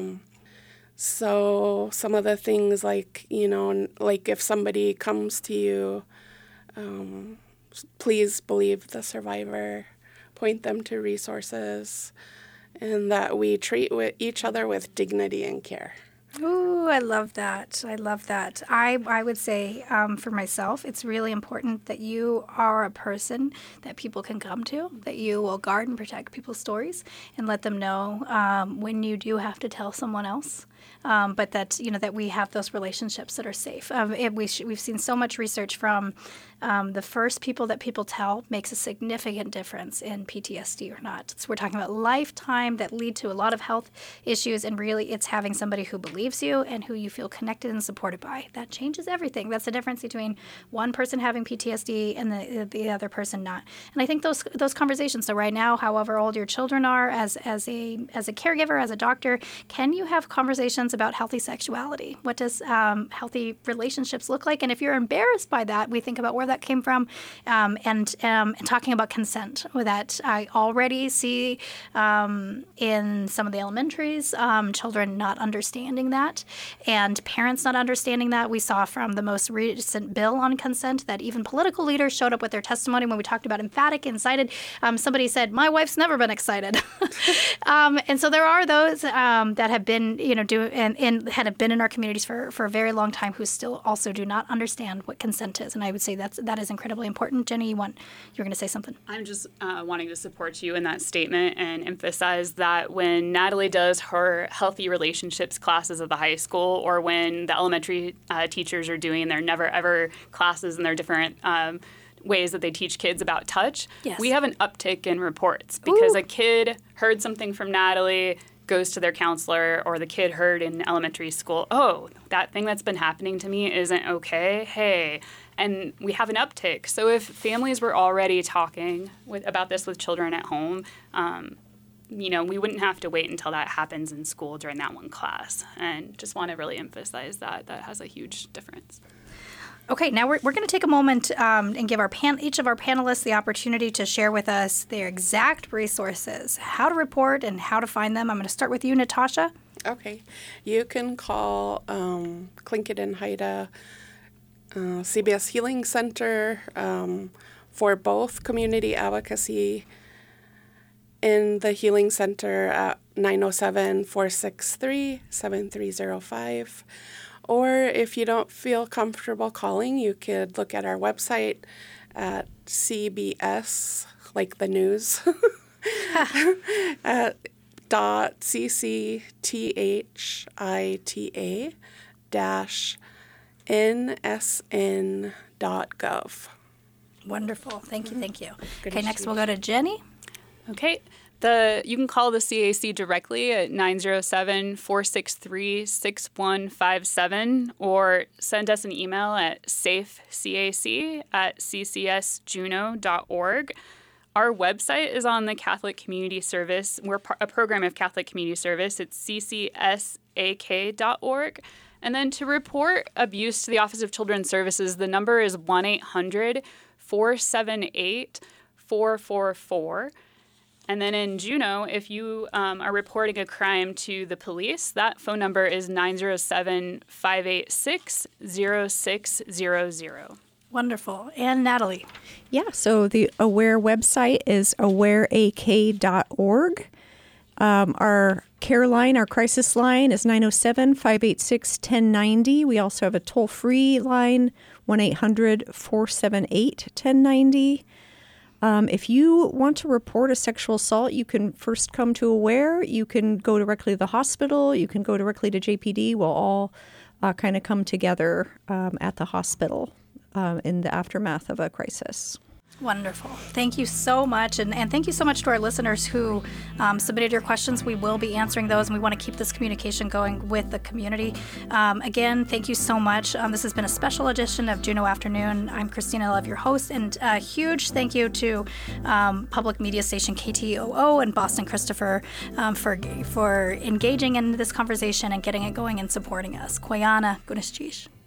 S4: so some of the things like if somebody comes to you please believe the survivor, point them to resources, and that we treat each other with dignity and care.
S1: Ooh, I love that. I love that. I would say for myself, it's really important that you are a person that people can come to, that you will guard and protect people's stories and let them know when you do have to tell someone else. But that, that we have those relationships that are safe. We've seen so much research from the first people that people tell makes a significant difference in PTSD or not. So we're talking about lifetime that lead to a lot of health issues, and really it's having somebody who believes you and who you feel connected and supported by. That changes everything. That's the difference between one person having PTSD and the other person not. And I think those conversations, so right now, however old your children are, as a caregiver, as a doctor, can you have conversations about healthy sexuality? What does healthy relationships look like? And if you're embarrassed by that, we think about where that came from, and talking about consent. That I already see in some of the elementaries, children not understanding that, and parents not understanding that. We saw from the most recent bill on consent that even political leaders showed up with their testimony when we talked about emphatic and excited. Somebody said, "My wife's never been excited," and so there are those that have been, and have been in our communities for a very long time who still also do not understand what consent is. And I would say that is incredibly important. Jenny, you were going to say something.
S2: I'm just wanting to support you in that statement and emphasize that when Natalie does her healthy relationships classes at the high school, or when the elementary teachers are doing their never ever classes and their different ways that they teach kids about touch,
S1: yes,
S2: we have an uptick in reports because a kid heard something from Natalie, goes to their counselor, or the kid heard in elementary school, "Oh, that thing that's been happening to me isn't okay. Hey." And we have an uptick. So if families were already talking about this with children at home, we wouldn't have to wait until that happens in school during that one class. And just want to really emphasize that has a huge difference.
S1: Okay, now we're going to take a moment and give each of our panelists the opportunity to share with us their exact resources, how to report and how to find them. I'm going to start with you, Natasha.
S4: Okay. You can call Tlingit and Haida CBS Healing Center for both community advocacy in the Healing Center at 907-463-7305. Or if you don't feel comfortable calling, you could look at our website at CBS, like the news, .cctita-nsn.gov.
S1: Wonderful. Thank you. Okay, next we'll go to Jenny.
S2: Okay. You can call the CAC directly at 907-463-6157 or send us an email at safecac@ccsjuneau.org. Our website is on the Catholic Community Service. We're a program of Catholic Community Service. It's ccsak.org. And then to report abuse to the Office of Children's Services, the number is 1-800-478-444. And then in Juneau, if you are reporting a crime to the police, that phone number is 907-586-0600.
S1: Wonderful. And Natalie?
S3: Yeah, so the AWARE website is awareak.org. Our care line, our crisis line is 907-586-1090. We also have a toll-free line, 1-800-478-1090. If you want to report a sexual assault, you can first come to AWARE. You can go directly to the hospital. You can go directly to JPD. We'll all kind of come together at the hospital in the aftermath of a crisis.
S1: Wonderful. Thank you so much. And thank you so much to our listeners who submitted your questions. We will be answering those, and we want to keep this communication going with the community. Again, thank you so much. This has been a special edition of Juneau Afternoon. I'm Christina Love, your host, and a huge thank you to public media station KTOO and Boston Christopher for engaging in this conversation and getting it going and supporting us. Koyana Gunischish.